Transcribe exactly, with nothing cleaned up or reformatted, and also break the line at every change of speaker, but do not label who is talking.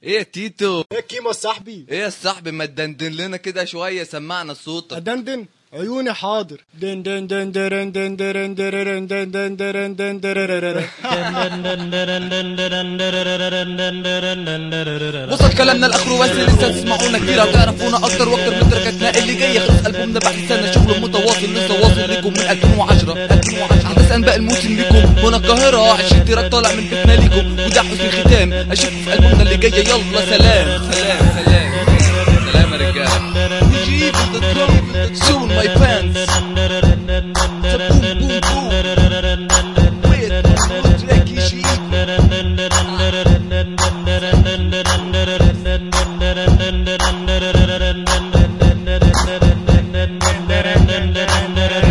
ايه يا تيتو؟
ايه كيما صاحبي؟
ايه يا صاحبي، ما تدندن لنا كده شويه، سمعنا صوتك.
ادندن عيوني حاضر. دن دن دن درن دن درن درن دن دن درن دن درن.
وصل كلامنا لاخره بس لسه تسمعونا كتير وتعرفونا اكتر واكتر من تركتنا اللي جايه. خلص البومنا بعد سنه شغل متواصل لسه واصل لكم من ألفين وعشرة. احداث انباء الموسم لكم هنا القاهره، عشرين تراك طالع من بيتنا ليكم وده حسن الختام. اشوفكم في البومنا اللي جايه، يلا سلام سلام سلام سلام يا رجاله. نجيب soon my fans. Boom boom boom. Wait, track يشيل.